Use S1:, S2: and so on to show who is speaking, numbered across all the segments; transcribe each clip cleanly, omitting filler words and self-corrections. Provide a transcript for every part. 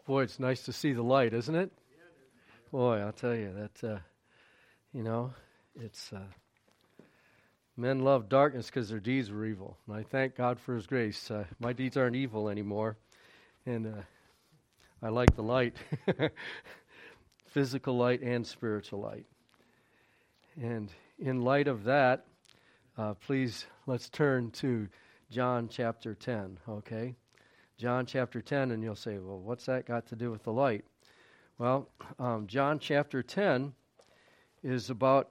S1: Boy, it's nice to see the light, isn't it? Boy, I'll tell you that, it's men love darkness because their deeds were evil. And I thank God for His grace. My deeds aren't evil anymore, and I like the light, physical light and spiritual light. And in light of that, please, let's turn to John chapter 10, okay? John chapter 10, and you'll say, well, what's that got to do with the light? Well, John chapter 10 is about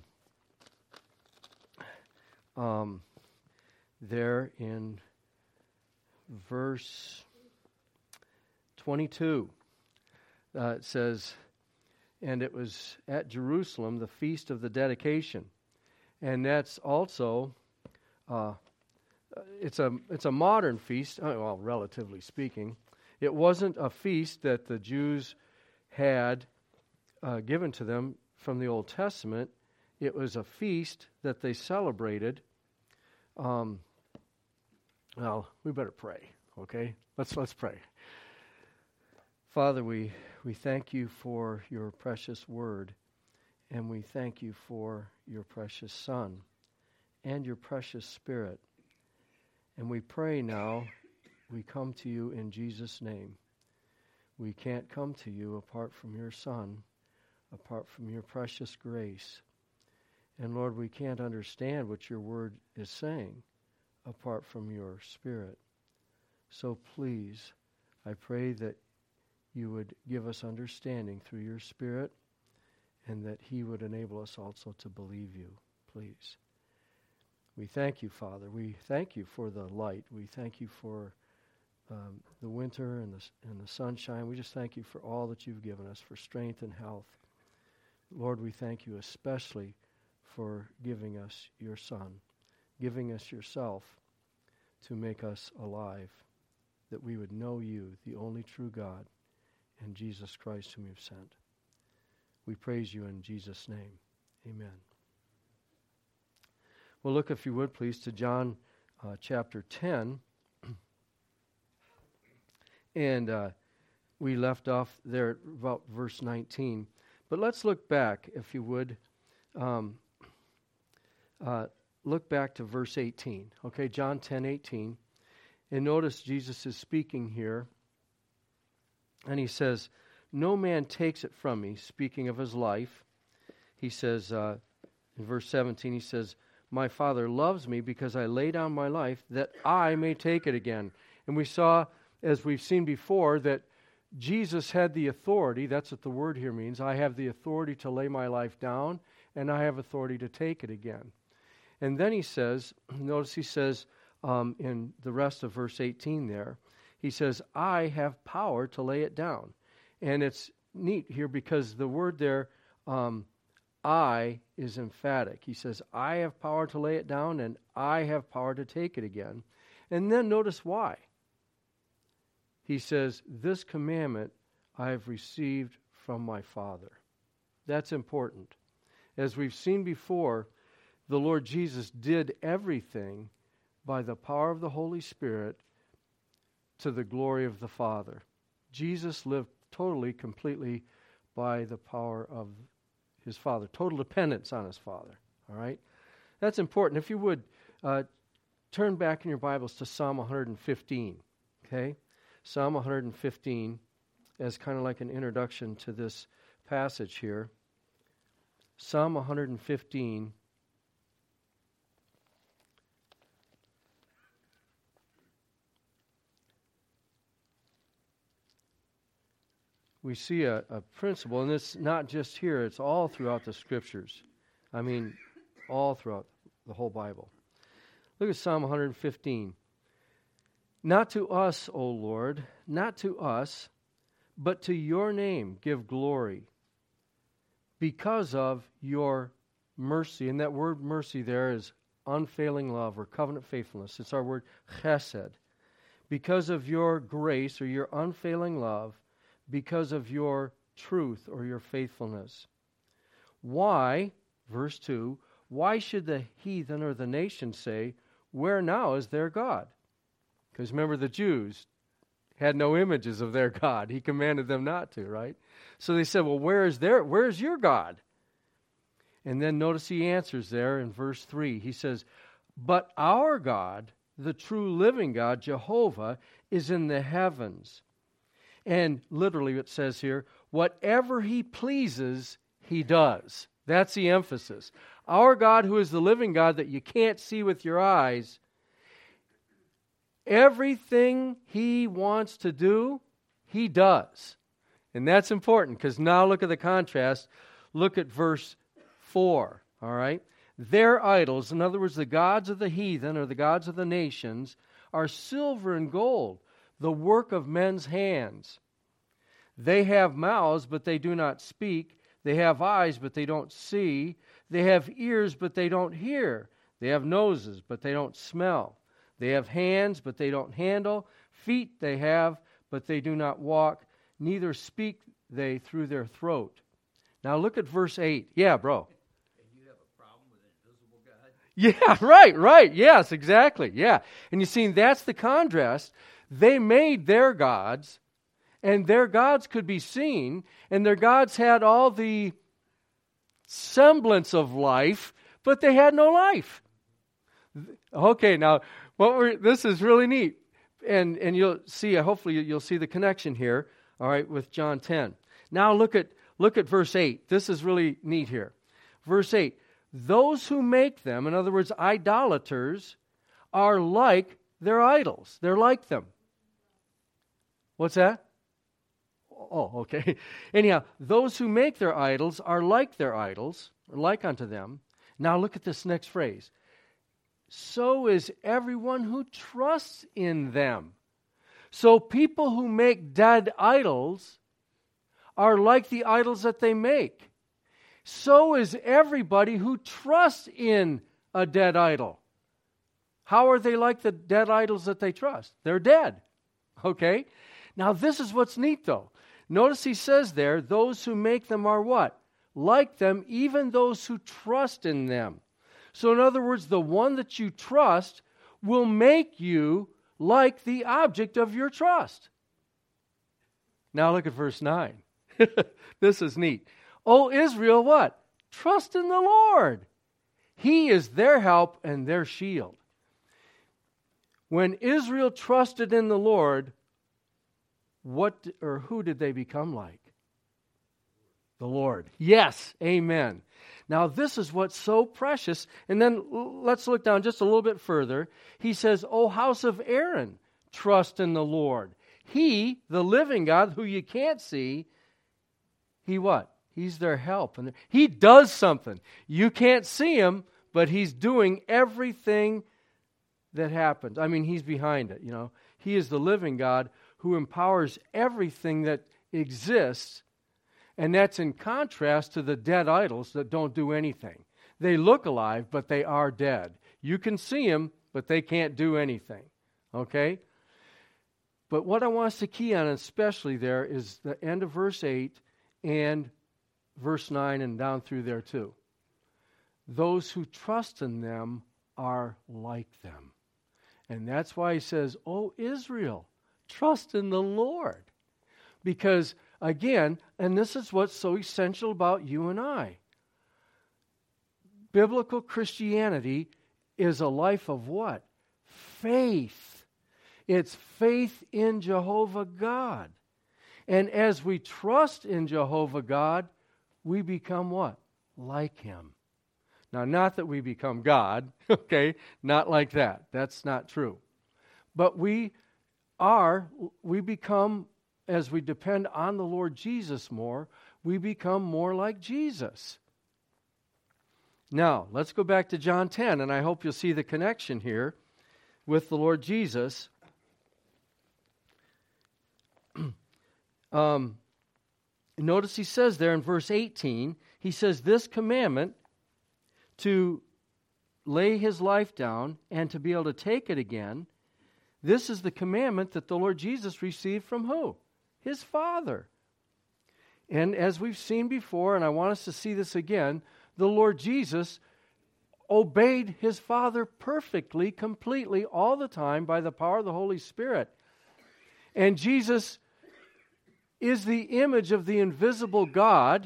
S1: there in verse 22. It says, and it was at Jerusalem, the feast of the dedication. And that's also, it's a modern feast, well, relatively speaking. It wasn't a feast that the Jews had given to them from the Old Testament. It was a feast that they celebrated. Well, we better pray, okay? Let's pray. Father, we thank you for your precious word, and we thank you for your precious Son and your precious Spirit. And we pray now, we come to you in Jesus' name. We can't come to you apart from your Son, apart from your precious grace. And Lord, we can't understand what your word is saying apart from your Spirit. So please, I pray that you would give us understanding through your Spirit, and that he would enable us also to believe you, please. We thank you, Father. We thank you for the light. We thank you for the winter and the sunshine. We just thank you for all that you've given us, for strength and health. Lord, we thank you especially for giving us your Son, giving us yourself to make us alive, that we would know you, the only true God, and Jesus Christ whom you've sent. We praise you in Jesus' name. Amen. Well, look, if you would, please, to John chapter 10. And we left off there at about verse 19. But let's look back, if you would. Look back to verse 18. Okay, John 10:18. And notice Jesus is speaking here. And he says, no man takes it from me, speaking of his life. He says, in verse 17, he says, my Father loves me because I lay down my life that I may take it again. And we saw, as we've seen before, that Jesus had the authority. That's what the word here means. I have the authority to lay my life down, and I have authority to take it again. And then he says, notice he says in the rest of verse 18 there, he says, I have power to lay it down. And it's neat here because the word there, I, is emphatic. He says, I have power to lay it down, and I have power to take it again. And then notice why. He says, this commandment I have received from my Father. That's important. As we've seen before, the Lord Jesus did everything by the power of the Holy Spirit to the glory of the Father. Jesus lived totally, completely by the power of his Father. Total dependence on his Father. All right? That's important. If you would, turn back in your Bibles to Psalm 115. Okay? Psalm 115 as kind of like an introduction to this passage here. Psalm 115. We see a principle, and it's not just here, it's all throughout the Scriptures. I mean, all throughout the whole Bible. Look at Psalm 115. Not to us, O Lord, not to us, but to your name give glory because of your mercy. And that word mercy there is unfailing love or covenant faithfulness. It's our word chesed. Because of your grace or your unfailing love, because of your truth or your faithfulness. Why, verse 2, why should the heathen or the nation say, where now is their God? Because remember, the Jews had no images of their God. He commanded them not to, right? So they said, well, where's your God? And then notice he answers there in verse 3. He says, but our God, the true living God, Jehovah, is in the heavens. And literally it says here, whatever he pleases, he does. That's the emphasis. Our God, who is the living God that you can't see with your eyes, everything he wants to do, he does. And that's important, because now look at the contrast. Look at verse 4, all right? Their idols, in other words, the gods of the heathen or the gods of the nations, are silver and gold, the work of men's hands. They have mouths, but they do not speak. They have eyes, but they don't see. They have ears, but they don't hear. They have noses, but they don't smell. They have hands, but they don't handle. Feet they have, but they do not walk. Neither speak they through their throat. Now look at verse 8. Yeah, bro.
S2: And you have a problem with an invisible God?
S1: Yeah, right. Yes, exactly. Yeah. And you see, that's the contrast. They made their gods, and their gods could be seen, and their gods had all the semblance of life, but they had no life. Okay, now, this is really neat. And you'll see, hopefully you'll see the connection here, all right, with John 10. Now look at verse 8. This is really neat here. Verse 8, those who make them, in other words, idolaters, are like their idols. They're like them. What's that? Oh, okay. Anyhow, those who make their idols are like their idols, or like unto them. Now look at this next phrase. So is everyone who trusts in them. So people who make dead idols are like the idols that they make. So is everybody who trusts in a dead idol. How are they like the dead idols that they trust? They're dead. Okay? Now this is what's neat though. Notice he says there, those who make them are what? Like them, even those who trust in them. So in other words, the one that you trust will make you like the object of your trust. Now look at verse 9. This is neat. O Israel, what? Trust in the Lord. He is their help and their shield. When Israel trusted in the Lord, who did they become like? The Lord. Yes, amen. Now this is what's so precious. And then let's look down just a little bit further. He says, O house of Aaron, trust in the Lord. He, the living God, who you can't see, he what? He's their help. And he does something. You can't see him, but he's doing everything that happens. I mean, he's behind it, He is the living God who empowers everything that exists. And that's in contrast to the dead idols that don't do anything. They look alive, but they are dead. You can see them, but they can't do anything. Okay? But what I want us to key on especially there is the end of verse 8 and verse 9 and down through there too. Those who trust in them are like them. And that's why he says, O Israel, trust in the Lord. Because again, and this is what's so essential about you and I. Biblical Christianity is a life of what? Faith. It's faith in Jehovah God. And as we trust in Jehovah God, we become what? Like Him. Now, not that we become God, okay? Not like that. That's not true. But we become, as we depend on the Lord Jesus more, we become more like Jesus. Now, let's go back to John 10, and I hope you'll see the connection here with the Lord Jesus. Notice he says there in verse 18, he says, this commandment to lay his life down and to be able to take it again, this is the commandment that the Lord Jesus received from who? His Father. And as we've seen before, and I want us to see this again, the Lord Jesus obeyed his Father perfectly, completely, all the time by the power of the Holy Spirit. And Jesus is the image of the invisible God,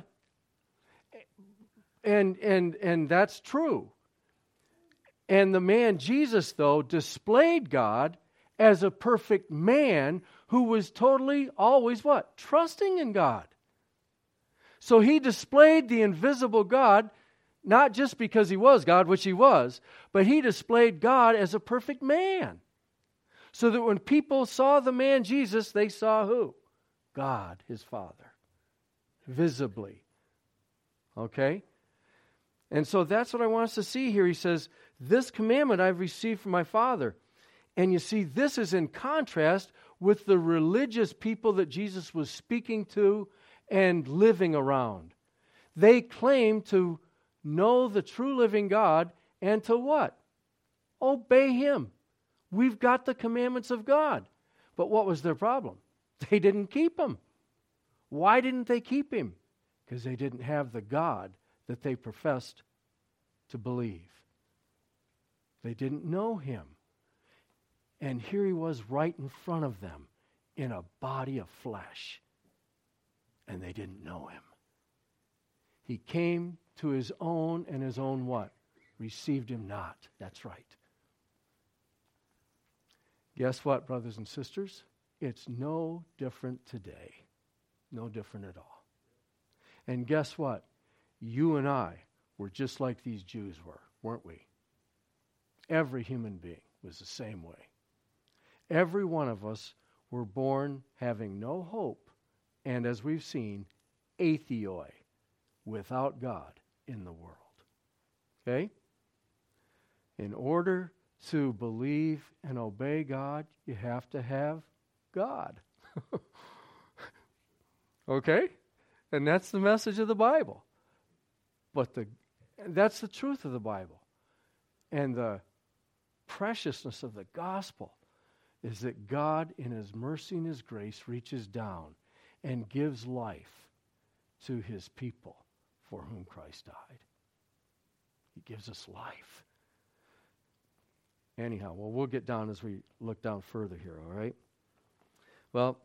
S1: and that's true. And the man Jesus, though, displayed God as a perfect man who was totally, always what? Trusting in God. So he displayed the invisible God, not just because he was God, which he was, but he displayed God as a perfect man. So that when people saw the man Jesus, they saw who? God, his Father, visibly. Okay? And so that's what I want us to see here. He says, this commandment I've received from my Father. And you see, this is in contrast with the religious people that Jesus was speaking to and living around. They claim to know the true living God and to what? Obey Him. We've got the commandments of God. But what was their problem? They didn't keep them. Why didn't they keep Him? Because they didn't have the God that they professed to believe. They didn't know Him. And here He was right in front of them in a body of flesh. And they didn't know Him. He came to His own, and His own what? Received Him not. That's right. Guess what, brothers and sisters? It's no different today. No different at all. And guess what? You and I were just like these Jews were, weren't we? Every human being was the same way. Every one of us were born having no hope, and as we've seen, atheoi, without God in the world. Okay? In order to believe and obey God, you have to have God. Okay? And that's the message of the Bible. But that's the truth of the Bible. And the preciousness of the gospel is that God, in His mercy and His grace, reaches down and gives life to His people for whom Christ died. He gives us life. Anyhow, well, we'll get down as we look down further here, all right? Well,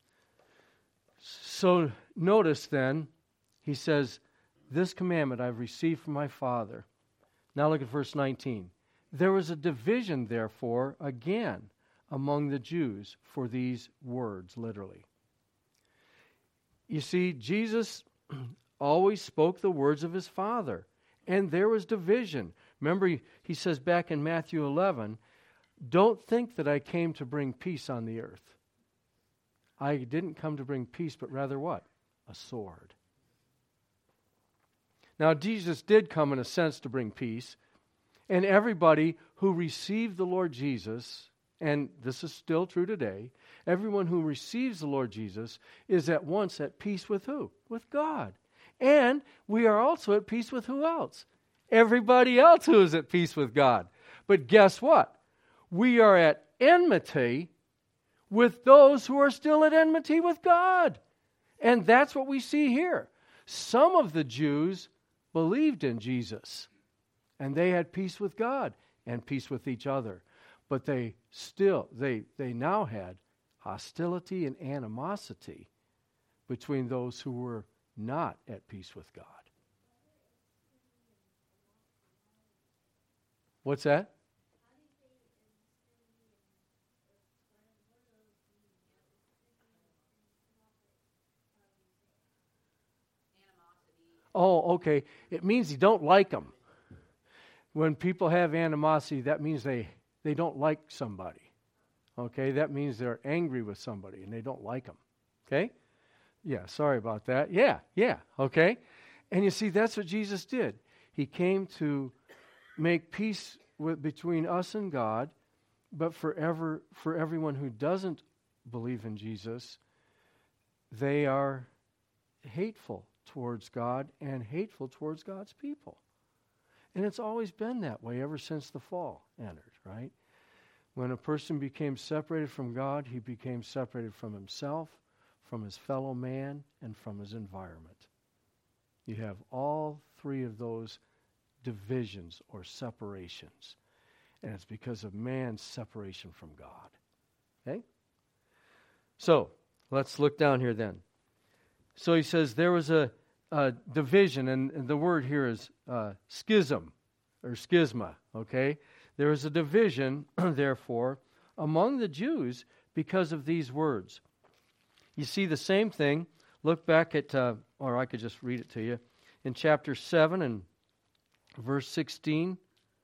S1: so notice then, he says, this commandment I've received from my Father. Now look at verse 19. There was a division, therefore, again among the Jews for these words, literally. You see, Jesus always spoke the words of His Father, and there was division. Remember, he says back in Matthew 11, don't think that I came to bring peace on the earth. I didn't come to bring peace, but rather what? A sword. Now, Jesus did come in a sense to bring peace, and everybody who received the Lord Jesus, and this is still true today, everyone who receives the Lord Jesus is at once at peace with who? With God. And we are also at peace with who else? Everybody else who is at peace with God. But guess what? We are at enmity with those who are still at enmity with God. And that's what we see here. Some of the Jews believed in Jesus, and they had peace with God and peace with each other. But they now had hostility and animosity between those who were not at peace with God. What's that? Oh, okay. It means you don't like them. When people have animosity, that means they don't like somebody. Okay? That means they're angry with somebody and they don't like them. Okay? Yeah, sorry about that. Yeah, okay? And you see, that's what Jesus did. He came to make peace between us and God, but for everyone who doesn't believe in Jesus, they are hateful towards God and hateful towards God's people. And it's always been that way ever since the fall entered, right? When a person became separated from God, he became separated from himself, from his fellow man, and from his environment. You have all three of those divisions or separations. And it's because of man's separation from God. Okay? So, let's look down here then. So he says there was a division, and the word here is schism, or schisma, okay? There was a division, therefore, among the Jews because of these words. You see the same thing. Look back at, or I could just read it to you, in chapter 7 and verse 16.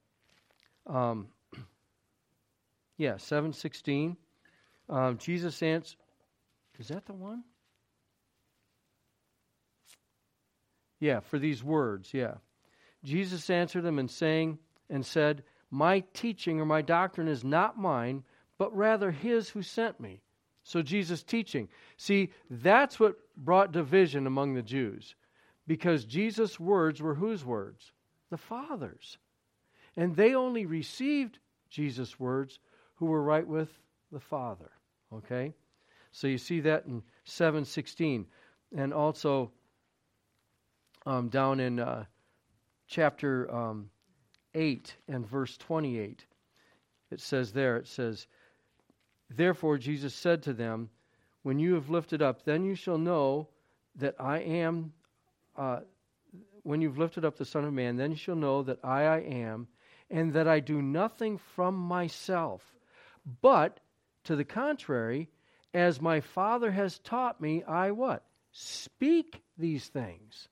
S1: 7:16. Jesus answered, is that the one? Yeah, for these words, yeah. Jesus answered them and said, my teaching or my doctrine is not mine, but rather his who sent me. So Jesus' teaching. See, that's what brought division among the Jews. Because Jesus' words were whose words? The Father's. And they only received Jesus' words who were right with the Father. Okay? So you see that in 7:16. And also down in chapter 8 and verse 28. It says, therefore Jesus said to them, when you have lifted up, then you shall know that I am, when you've lifted up the Son of Man, then you shall know that I am, and that I do nothing from myself, but to the contrary, as my Father has taught me, I what? Speak these things.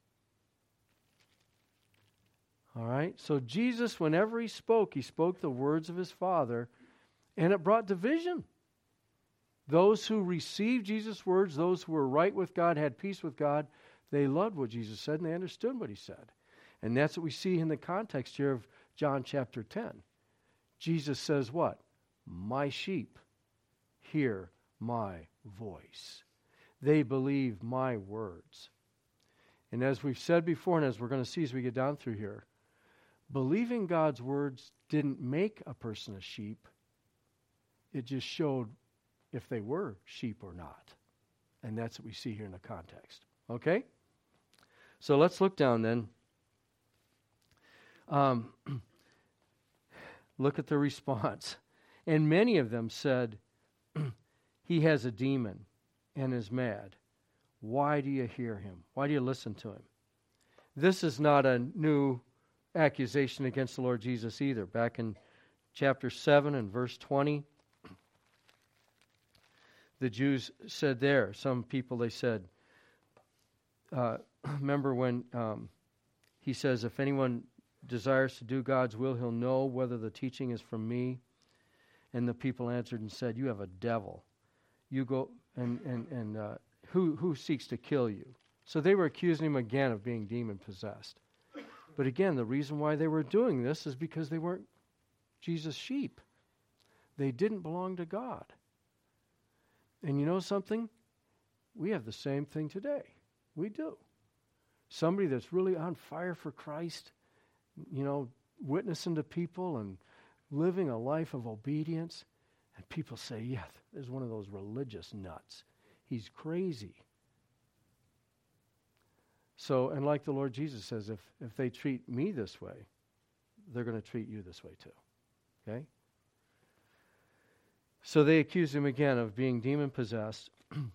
S1: All right? So Jesus, whenever he spoke the words of his Father, and it brought division. Those who received Jesus' words, those who were right with God, had peace with God, they loved what Jesus said and they understood what he said. And that's what we see in the context here of John chapter 10. Jesus says what? My sheep hear my voice. They believe my words. And as we've said before, and as we're going to see as we get down through here, believing God's words didn't make a person a sheep. It just showed if they were sheep or not. And that's what we see here in the context. Okay? So let's look down then. Look at the response. And many of them said, he has a demon and is mad. Why do you hear him? Why do you listen to him? This is not a new accusation against the Lord Jesus either. Back in chapter 7 and verse 20, the Jews said there, some people they said, remember when he says, if anyone desires to do God's will, he'll know whether the teaching is from me. And the people answered and said, you have a devil. You go, and who seeks to kill you? So they were accusing him again of being demon-possessed. But again, the reason why they were doing this is because they weren't Jesus' sheep. They didn't belong to God. And you know something? We have the same thing today. We do. Somebody that's really on fire for Christ, witnessing to people and living a life of obedience. And people say, yeah, there's one of those religious nuts. He's crazy. So, and like the Lord Jesus says, if they treat me this way, they're going to treat you this way too. Okay? So they accused him again of being demon-possessed.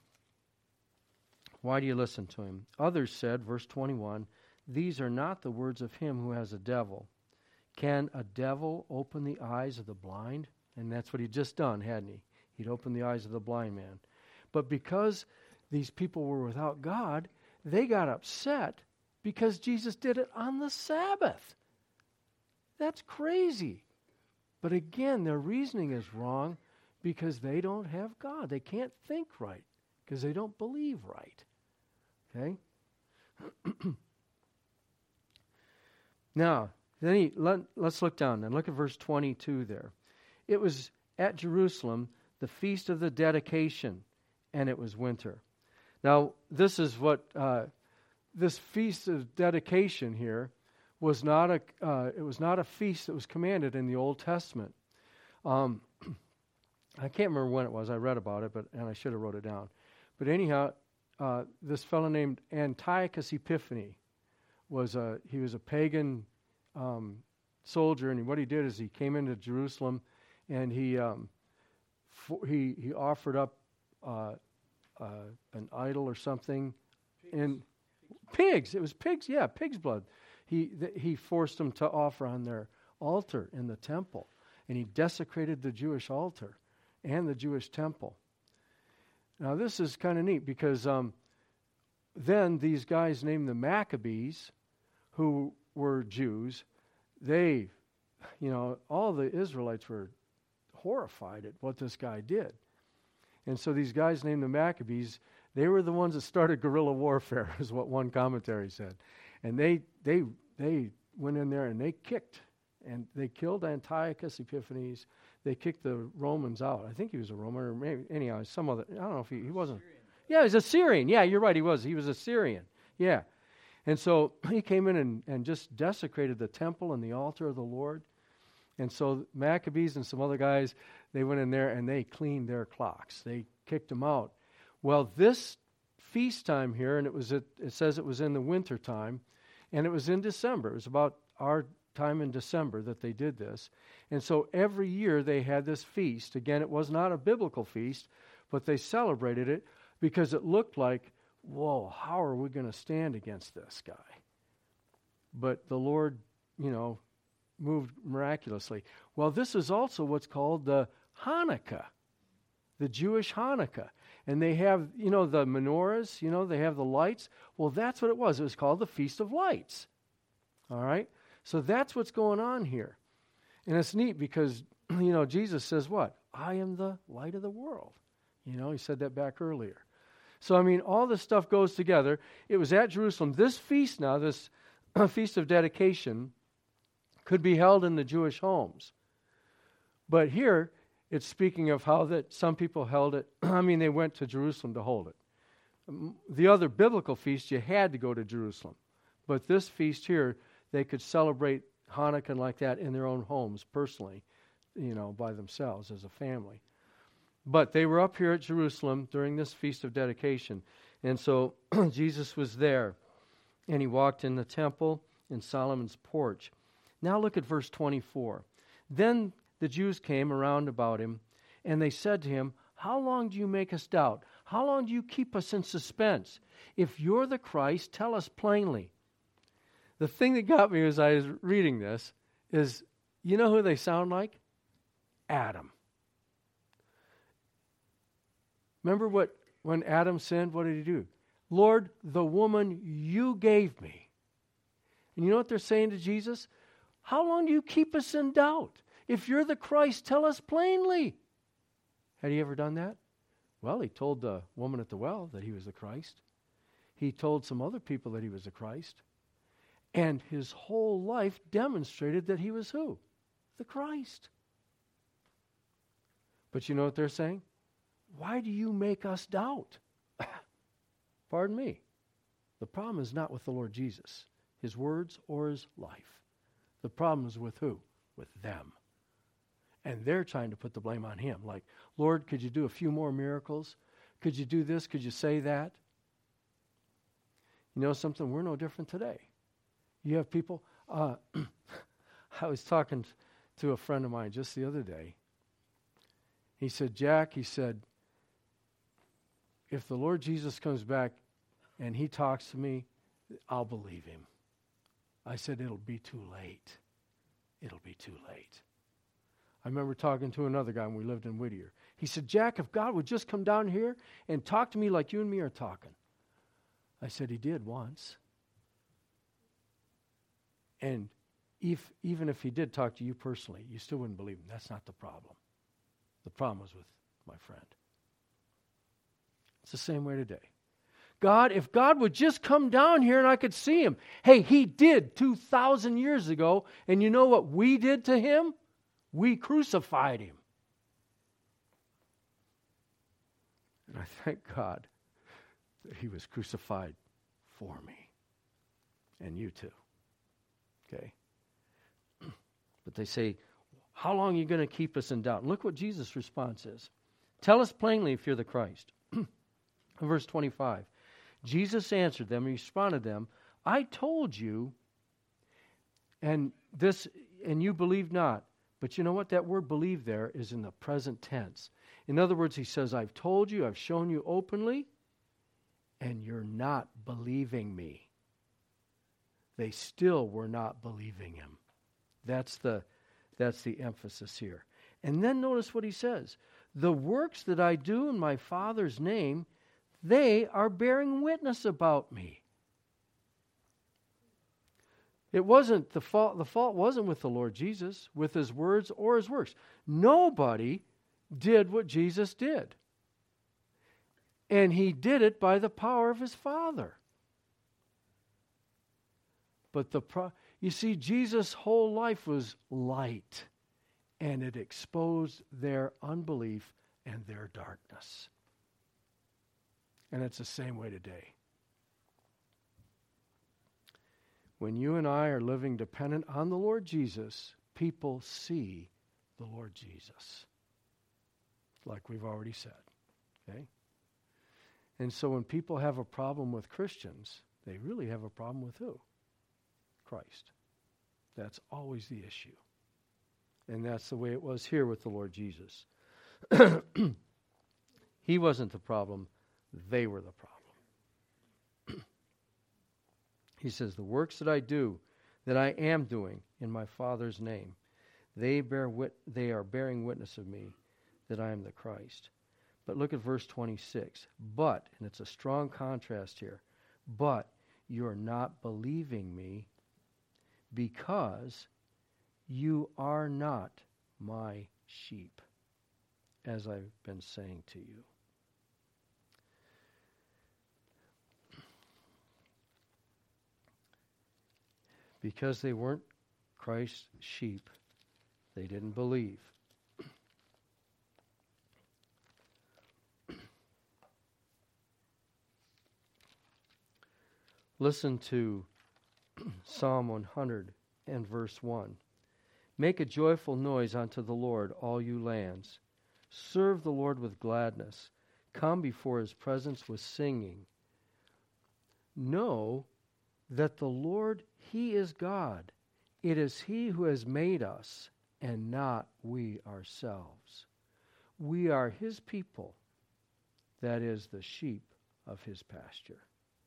S1: Why do you listen to him? Others said, verse 21, these are not the words of him who has a devil. Can a devil open the eyes of the blind? And that's what he'd just done, hadn't he? He'd opened the eyes of the blind man. But because these people were without God, they got upset because Jesus did it on the Sabbath. That's crazy. But again, their reasoning is wrong because they don't have God. They can't think right because they don't believe right. Okay? Now, let's look down and look at verse 22 there. It was at Jerusalem, the feast of the dedication, and it was winter. Now, this is what this feast of dedication here was not a. It was not a feast that was commanded in the Old Testament. I can't remember when it was. I read about it, and I should have wrote it down. But anyhow, this fellow named Antiochus Epiphanes was a pagan soldier, and what he did is he came into Jerusalem, and he offered up an idol or something. And pigs. It was pigs. Yeah, pig's blood. He forced them to offer on their altar in the temple. And he desecrated the Jewish altar and the Jewish temple. Now, this is kind of neat because then these guys named the Maccabees, who were Jews, they, all the Israelites were horrified at what this guy did. And so these guys named the Maccabees, they were the ones that started guerrilla warfare, is what one commentary said. And they went in there and they kicked, and they killed Antiochus Epiphanes. They kicked the Romans out. I think he was a Roman, or maybe, anyhow, some other, I don't know if he wasn't. Yeah, he was a Syrian. Yeah, you're right, he was. He was a Syrian. Yeah. And so he came in and just desecrated the temple and the altar of the Lord. And so Maccabees and some other guys, they went in there and they cleaned their clocks. They kicked them out. Well, this feast time here, and it says it was in the winter time, and it was in December. It was about our time in December that they did this. And so every year they had this feast. Again, it was not a biblical feast, but they celebrated it because it looked like, whoa, how are we going to stand against this guy? But the Lord, moved miraculously. Well, this is also what's called the Hanukkah, the Jewish Hanukkah. And they have, the menorahs, they have the lights. Well, that's what it was. It was called the Feast of Lights. All right? So that's what's going on here. And it's neat because, Jesus says what? I am the light of the world. He said that back earlier. So, all this stuff goes together. It was at Jerusalem. This feast now, this Feast of Dedication, could be held in the Jewish homes. But here, it's speaking of how that some people held it. They went to Jerusalem to hold it. The other biblical feasts, you had to go to Jerusalem. But this feast here, they could celebrate Hanukkah like that in their own homes personally, by themselves as a family. But they were up here at Jerusalem during this Feast of Dedication. And so Jesus was there, and he walked in the temple in Solomon's porch. Now look at verse 24. Then the Jews came around about him, and they said to him, how long do you make us doubt? How long do you keep us in suspense? If you're the Christ, tell us plainly. The thing that got me as I was reading this is, you know who they sound like? Adam. Remember when Adam sinned, what did he do? Lord, the woman you gave me. And you know what they're saying to Jesus? How long do you keep us in doubt? If you're the Christ, tell us plainly. Had he ever done that? Well, he told the woman at the well that he was the Christ. He told some other people that he was the Christ. And his whole life demonstrated that he was who? The Christ. But you know what they're saying? Why do you make us doubt? Pardon me. The problem is not with the Lord Jesus, his words or his life. The problem is with who? With them. And they're trying to put the blame on him. Like, Lord, could you do a few more miracles? Could you do this? Could you say that? You know something? We're no different today. You have people. I was talking to a friend of mine just the other day. He said, Jack, if the Lord Jesus comes back and he talks to me, I'll believe him. I said, it'll be too late. It'll be too late. I remember talking to another guy when we lived in Whittier. He said, Jack, if God would just come down here and talk to me like you and me are talking. I said, he did once. And even if he did talk to you personally, you still wouldn't believe him. That's not the problem. The problem was with my friend. It's the same way today. If God would just come down here and I could see him. Hey, he did 2,000 years ago. And you know what we did to him? We crucified him. And I thank God that he was crucified for me. And you too. Okay? But they say, how long are you going to keep us in doubt? And look what Jesus' response is. Tell us plainly if you're the Christ. Verse 25. Jesus answered them, and responded to them, I told you, and you believed not. But you know what? That word believe there is in the present tense. In other words, he says, I've told you, I've shown you openly, and you're not believing me. They still were not believing him. That's the emphasis here. And then notice what he says. The works that I do in my Father's name, they are bearing witness about me. It wasn't the fault wasn't with the Lord Jesus, with his words or his works. Nobody did what Jesus did. And he did it by the power of his Father. But you see, Jesus' whole life was light, and it exposed their unbelief and their darkness. And it's the same way today. When you and I are living dependent on the Lord Jesus, people see the Lord Jesus, like we've already said. Okay? And so when people have a problem with Christians, they really have a problem with who? Christ. That's always the issue. And that's the way it was here with the Lord Jesus. He wasn't the problem. They were the problem. He says, the works that I do, that I am doing in my Father's name, they are bearing witness of me that I am the Christ. But look at verse 26. But, and it's a strong contrast here, but you're not believing me because you are not my sheep, as I've been saying to you. Because they weren't Christ's sheep, they didn't believe. Listen to Psalm 100 and verse 1. Make a joyful noise unto the Lord, all you lands. Serve the Lord with gladness. Come before his presence with singing. Know that the Lord, he is God. It is he who has made us, and not we ourselves. We are his people, that is, the sheep of his pasture.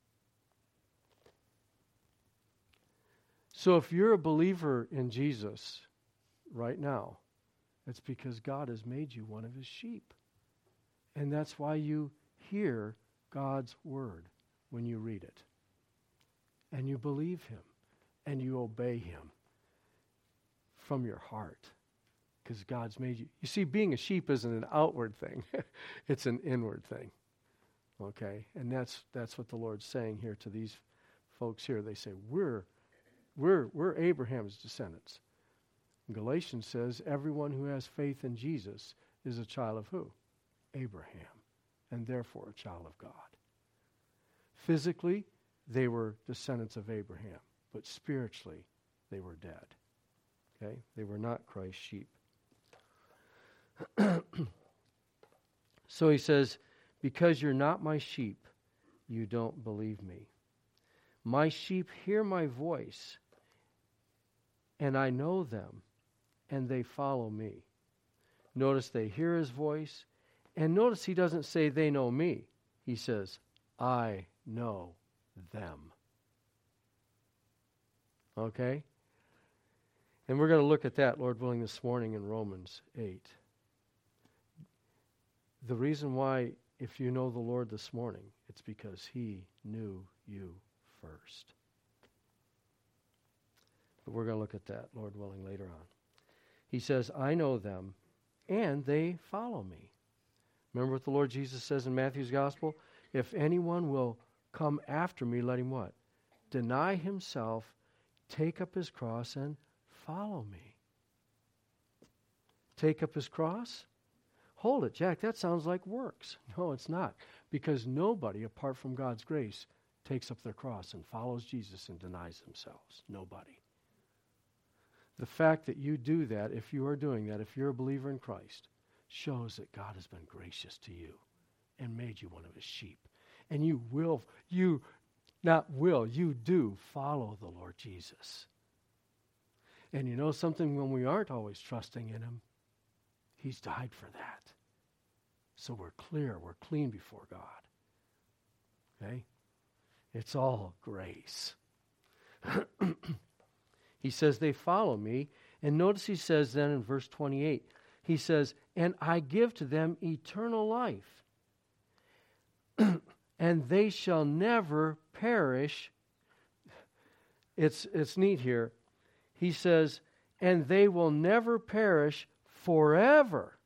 S1: So if you're a believer in Jesus right now, it's because God has made you one of his sheep. And that's why you hear God's word when you read it. And you believe him. And you obey him from your heart. Because God's made you. You see, being a sheep isn't an outward thing. It's an inward thing. Okay? And that's what the Lord's saying here to these folks here. They say, we're Abraham's descendants. Galatians says everyone who has faith in Jesus is a child of who? Abraham, and therefore a child of God. Physically, they were descendants of Abraham, but spiritually, they were dead. Okay? They were not Christ's sheep. So he says, because you're not my sheep, you don't believe me. My sheep hear my voice, and I know them, and they follow me. Notice they hear his voice, and notice he doesn't say they know me. He says, I know them. Okay? And we're going to look at that, Lord willing, this morning in Romans 8. The reason why, if you know the Lord this morning, it's because he knew you first. But we're going to look at that, Lord willing, later on. He says, I know them, and they follow me. Remember what the Lord Jesus says in Matthew's Gospel? If anyone will come after me, let him what? Deny himself, take up his cross, and follow me. Take up his cross? Hold it, Jack, that sounds like works. No, it's not. Because nobody, apart from God's grace, takes up their cross and follows Jesus and denies themselves. Nobody. The fact that you do that, if you are doing that, if you're a believer in Christ, shows that God has been gracious to you and made you one of his sheep. And you do follow the Lord Jesus. And you know something, when we aren't always trusting in him, he's died for that. So we're clear, we're clean before God. Okay? It's all grace. He says, they follow me. And notice he says then in verse 28, he says, and I give to them eternal life, and they shall never perish. It's neat here. He says, and they will never perish forever.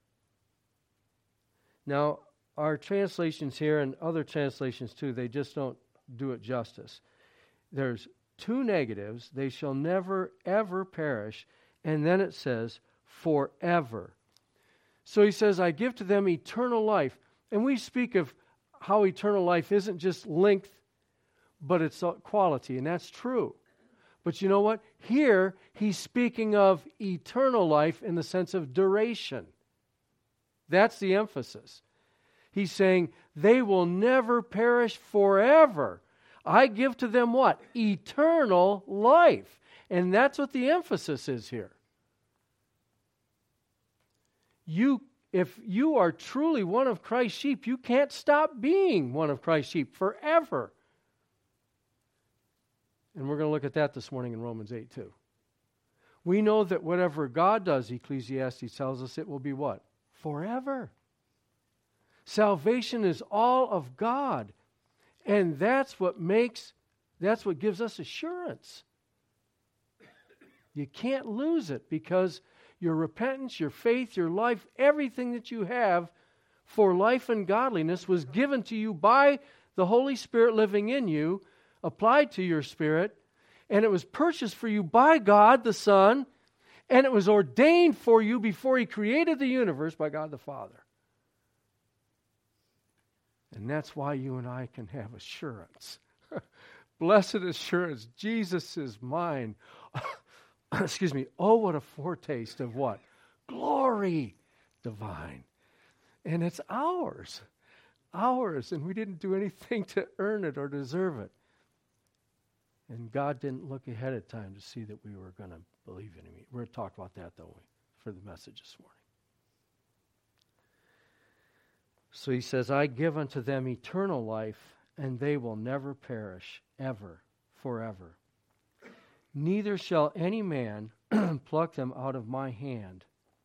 S1: Now, our translations here and other translations too, they just don't do it justice. There's two negatives. They shall never, ever perish. And then it says, forever. So he says, I give to them eternal life. And we speak of how eternal life isn't just length, but it's quality. And that's true. But you know what? Here, he's speaking of eternal life in the sense of duration. That's the emphasis. He's saying, they will never perish forever. I give to them what? Eternal life. And that's what the emphasis is here. If you are truly one of Christ's sheep, you can't stop being one of Christ's sheep forever. And we're going to look at that this morning in Romans 8 too. We know that whatever God does, Ecclesiastes tells us, it will be what? Forever. Salvation is all of God. And that's what gives us assurance. You can't lose it because your repentance, your faith, your life, everything that you have for life and godliness was given to you by the Holy Spirit living in you, applied to your spirit, and it was purchased for you by God the Son, and it was ordained for you before He created the universe by God the Father. And that's why you and I can have assurance. Blessed assurance, Jesus is mine. Excuse me. Oh, what a foretaste of what? Glory divine. And it's ours. Ours. And we didn't do anything to earn it or deserve it. And God didn't look ahead of time to see that we were going to believe in Him. We're going to talk about that, though, for the message this morning. So he says, I give unto them eternal life, and they will never perish, ever, forever. Neither shall any man pluck them out of my hand.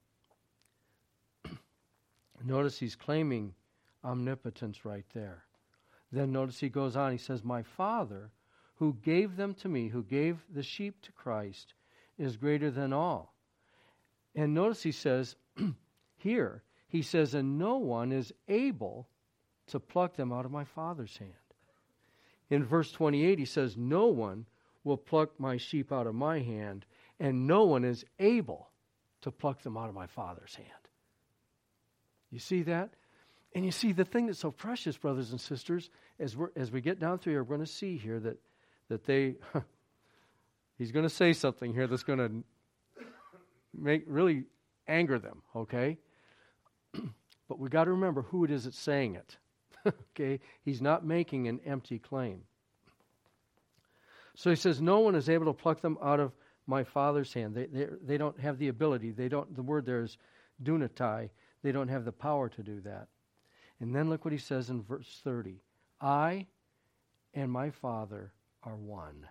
S1: Notice he's claiming omnipotence right there. Then notice he goes on, he says, my Father, who gave them to me, who gave the sheep to Christ, is greater than all. And notice he says here, he says, and no one is able to pluck them out of my Father's hand. In verse 28, he says, no one will pluck my sheep out of my hand, and no one is able to pluck them out of my Father's hand. You see that? And you see the thing that's so precious, brothers and sisters, as we get down through here, we're going to see here that he's going to say something here that's going to really anger them, okay? But we got to remember who it is that's saying it. Okay? He's not making an empty claim. So he says, no one is able to pluck them out of my Father's hand. They don't have the ability. The word there is dunatai. They don't have the power to do that. And then look what he says in verse 30. I and my Father are one.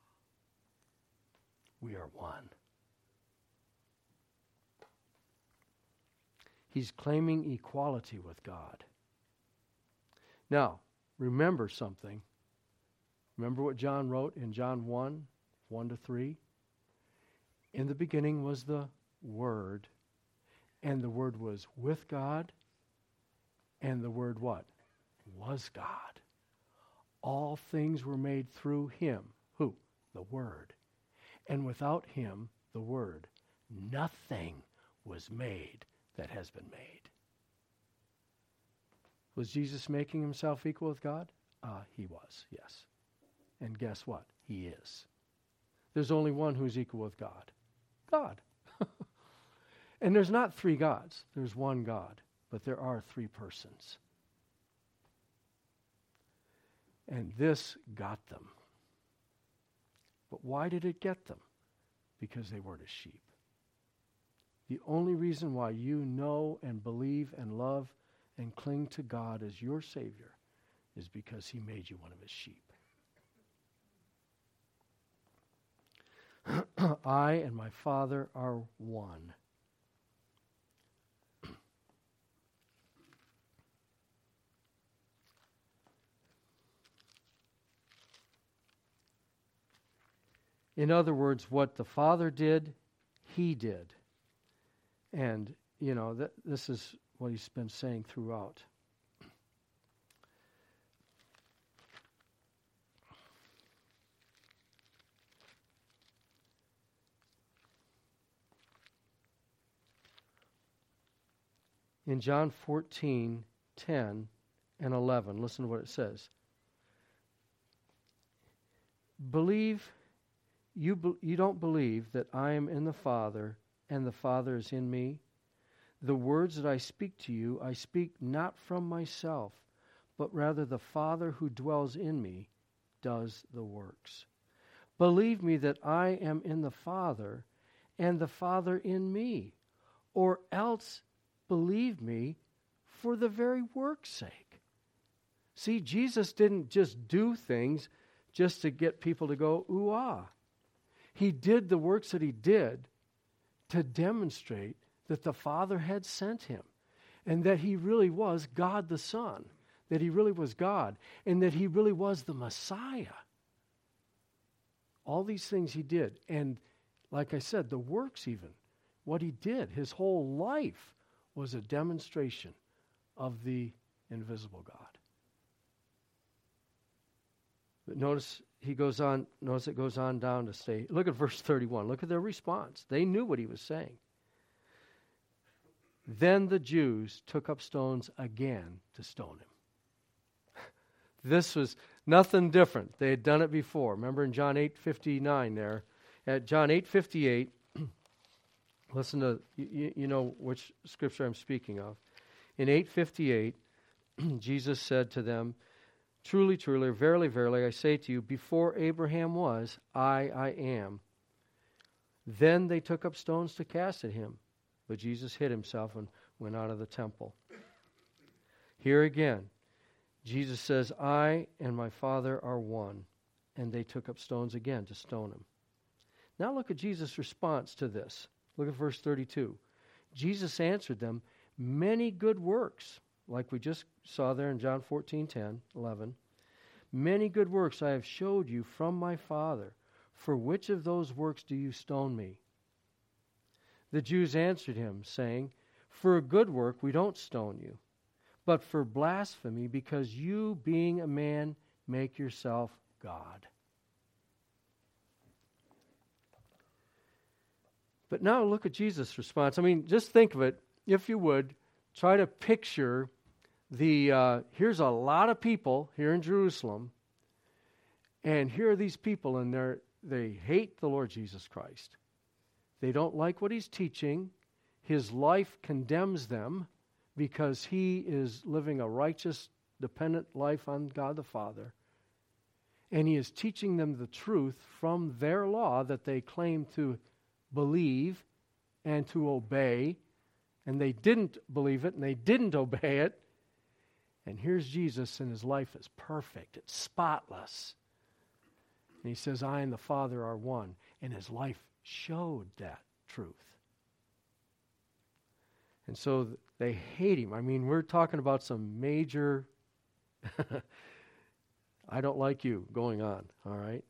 S1: We are one. He's claiming equality with God. Now, remember something. Remember what John wrote in John 1:1-3? In the beginning was the Word, and the Word was with God, and the Word what? Was God. All things were made through Him. Who? The Word. And without Him, the Word, nothing was made that has been made. Was Jesus making Himself equal with God? He was, yes. And guess what? He is. There's only one who's equal with God. God. And there's not three gods. There's one God. But there are three persons. And this got them. But why did it get them? Because they weren't His sheep. The only reason why you know and believe and love and cling to God as your Savior is because he made you one of his sheep. I and my Father are one. In other words, what the Father did, he did. And, this is what he's been saying throughout. In John 14:10 and 11, listen to what it says. You don't believe that I am in the Father and the Father is in me? The words that I speak to you, I speak not from myself, but rather the Father who dwells in me does the works. Believe me that I am in the Father and the Father in me, or else believe me for the very work's sake. See, Jesus didn't just do things just to get people to go, ooh, ah. He did the works that he did to demonstrate that the Father had sent him and that he really was God the Son, that he really was God, and that he really was the Messiah. All these things he did. And like I said, the works even, what he did, his whole life was a demonstration of the invisible God. But notice it goes on down to say, look at verse 31. Look at their response. They knew what he was saying. Then the Jews took up stones again to stone him. This was nothing different. They had done it before. Remember in John 8:59 there. At John 8:58, listen to, you know which scripture I'm speaking of. In 8:58, Jesus said to them, Truly, truly, verily, verily, I say to you, before Abraham was, I am. Then they took up stones to cast at him. But Jesus hid himself and went out of the temple. Here again, Jesus says, I and my Father are one. And they took up stones again to stone him. Now look at Jesus' response to this. Look at verse 32. Jesus answered them, many good works, like we just saw there in John 14:10, 11. Many good works I have showed you from my Father. For which of those works do you stone me? The Jews answered him, saying, For a good work we don't stone you, but for blasphemy, because you, being a man, make yourself God. But now look at Jesus' response. I mean, just think of it, if you would. Try to picture here's a lot of people here in Jerusalem, and here are these people, and they hate the Lord Jesus Christ. They don't like what he's teaching. His life condemns them because he is living a righteous, dependent life on God the Father. And he is teaching them the truth from their law that they claim to believe and to obey. And they didn't believe it, and they didn't obey it. And here's Jesus, and his life is perfect. It's spotless. And he says, I and the Father are one. And his life showed that truth. And so they hate him. I mean, we're talking about some major, I don't like you going on, all right?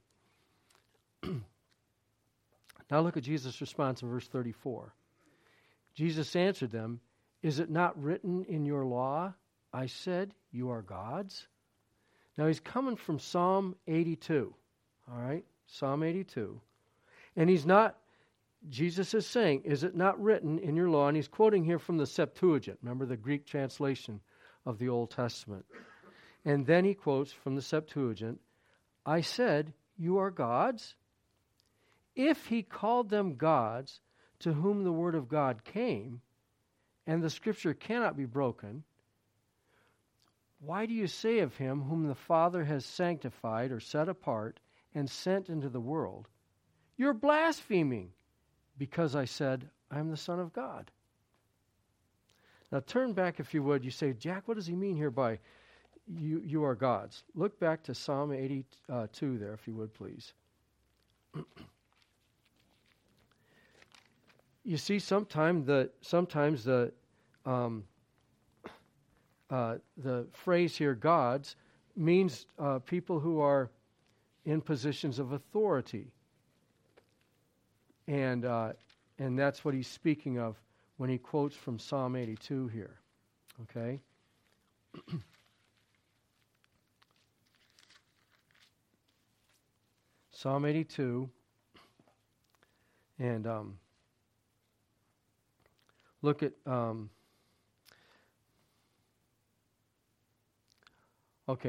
S1: Now look at Jesus' response in verse 34. Jesus answered them, Is it not written in your law, I said, you are gods? Now he's coming from Psalm 82, all right? Psalm 82. And Jesus is saying, is it not written in your law? And he's quoting here from the Septuagint. Remember the Greek translation of the Old Testament. And then he quotes from the Septuagint, I said, you are gods? If he called them gods to whom the word of God came, and the scripture cannot be broken, why do you say of him whom the Father has sanctified or set apart and sent into the world, you're blaspheming, because I said, I am the Son of God? Now turn back, if you would. You say, Jack, what does he mean here by you are gods? Look back to Psalm 82 there, if you would, please. You see, sometimes the phrase here, gods, means people who are in positions of authority, and that's what he's speaking of when he quotes from Psalm 82 here. Okay. Psalm 82, and look at, look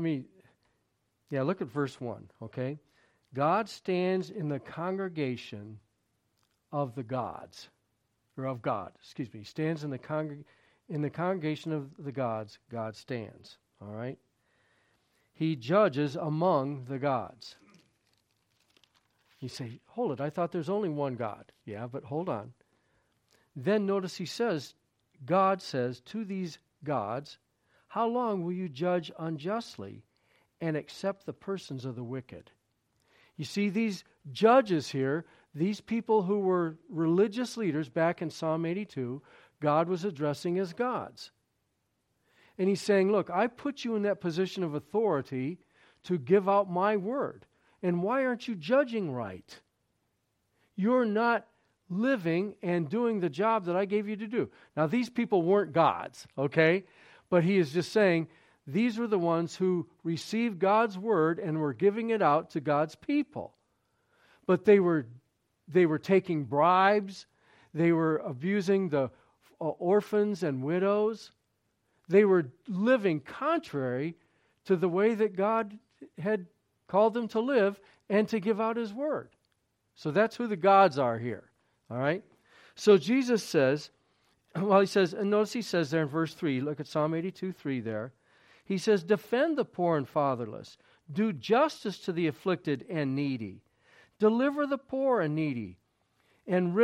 S1: at verse 1, okay? God stands in the congregation of the gods, or of God, excuse me. He stands in the congregation of the gods, God stands, all right? He judges among the gods. You say, hold it, I thought there's only one God. Yeah, but hold on. Then notice he says, God says to these gods, how long will you judge unjustly and accept the persons of the wicked? You see, these judges here, these people who were religious leaders back in Psalm 82, God was addressing as gods. And he's saying, look, I put you in that position of authority to give out my word. And why aren't you judging right? You're not living and doing the job that I gave you to do. Now, these people weren't gods, okay? But he is just saying these were the ones who received God's word and were giving it out to God's people. But they were taking bribes. They were abusing the orphans and widows. They were living contrary to the way that God had called them to live and to give out his word. So that's who the gods are here. All right? So Jesus says, he says, and notice he says there in verse 3, look at Psalm 82:3 there. He says, defend the poor and fatherless. Do justice to the afflicted and needy. Deliver the poor and needy. And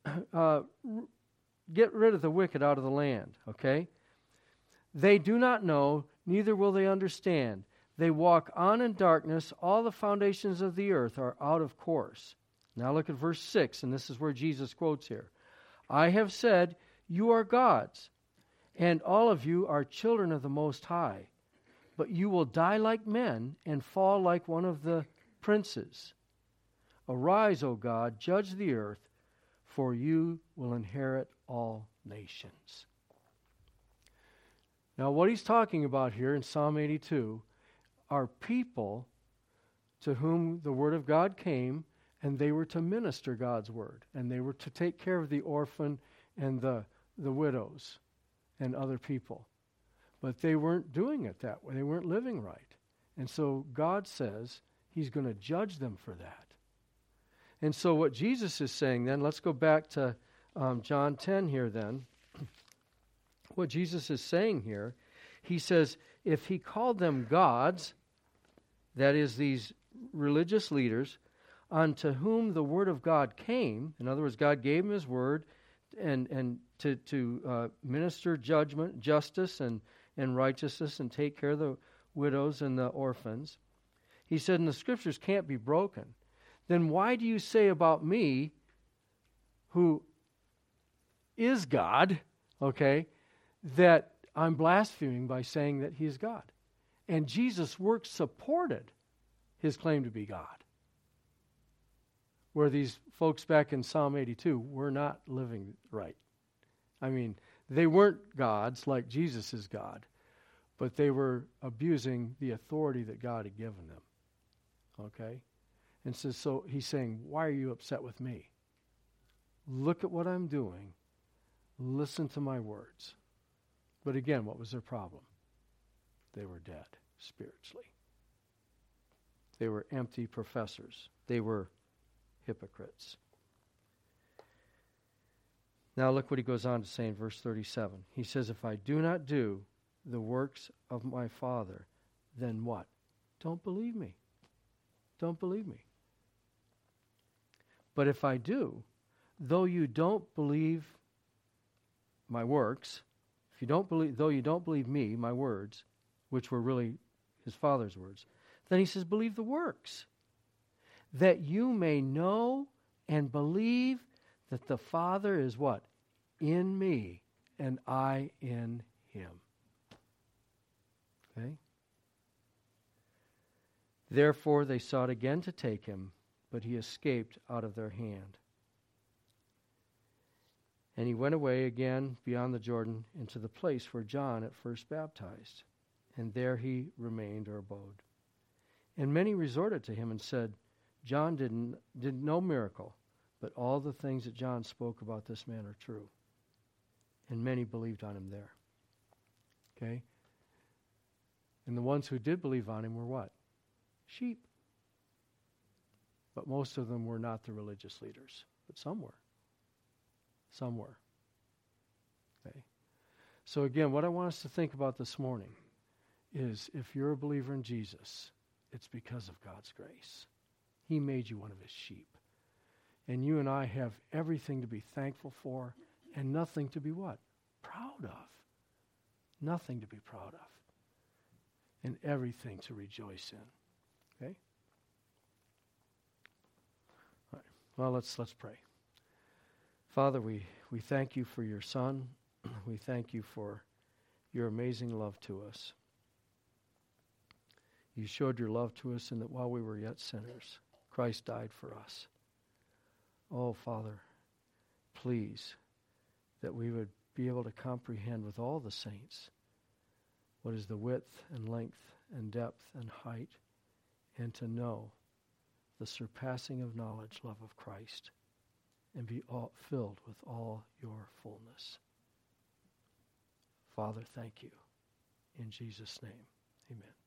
S1: get rid of the wicked out of the land. Okay? They do not know, neither will they understand. They walk on in darkness. All the foundations of the earth are out of course. Now look at verse 6, and this is where Jesus quotes here. I have said, you are gods, and all of you are children of the Most High. But you will die like men and fall like one of the princes. Arise, O God, judge the earth, for you will inherit all nations. Now what he's talking about here in Psalm 82 are people to whom the word of God came, and they were to minister God's word, and they were to take care of the orphan and the widows and other people. But they weren't doing it that way. They weren't living right. And so God says he's going to judge them for that. And so what Jesus is saying then, let's go back to John 10 here then. What Jesus is saying here, he says, if he called them gods, that is these religious leaders, unto whom the word of God came, in other words, God gave him his word, and to minister judgment, justice, and righteousness, and take care of the widows and the orphans. He said, and the scriptures can't be broken. Then why do you say about me, who is God, okay, that I'm blaspheming by saying that he is God? And Jesus' work supported his claim to be God. Where these folks back in Psalm 82 were not living right. I mean, they weren't gods like Jesus is God, but they were abusing the authority that God had given them. Okay? And so he's saying, why are you upset with me? Look at what I'm doing. Listen to my words. But again, what was their problem? They were dead spiritually. They were empty professors. They were hypocrites. Now look what he goes on to say in verse 37. He says, if I do not do the works of my Father, then what? Don't believe me. Don't believe me. But if I do, though you don't believe my works, you don't believe, though you don't believe me, my words, which were really his Father's words, then he says, believe the works, that you may know and believe that the Father is what? In me, and I in him. Okay? Therefore they sought again to take him, but he escaped out of their hand. And he went away again beyond the Jordan into the place where John at first baptized. And there he remained or abode. And many resorted to him and said, John did no miracle, but all the things that John spoke about this man are true. And many believed on him there. Okay? And the ones who did believe on him were what? Sheep. But most of them were not the religious leaders. But some were. Some were. Okay? So again, what I want us to think about this morning is if you're a believer in Jesus, it's because of God's grace. He made you one of his sheep. And you and I have everything to be thankful for and nothing to be what? Proud of. Nothing to be proud of. And everything to rejoice in. Okay? All right. Well, let's pray. Father, we thank you for your Son. We thank you for your amazing love to us. You showed your love to us in that while we were yet sinners, Christ died for us. Oh, Father, please, that we would be able to comprehend with all the saints what is the width and length and depth and height, and to know the surpassing of knowledge, love of Christ, and be filled with all your fullness. Father, thank you. In Jesus' name, amen.